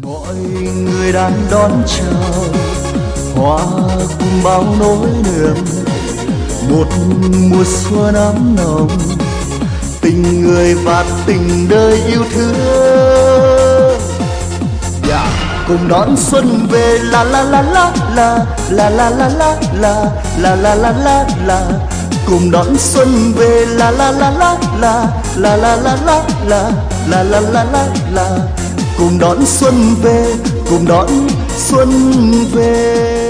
mọi người đang đón chào hoa cùng bao nỗi niềm, một mùa xuân ấm nồng, tình người và tình đời yêu thương. Cùng đón xuân về la la la la la la la la la la la la la la la. Cùng đón xuân về la la la la la la la la la la la la la la la. Cùng đón xuân về, cùng đón xuân về.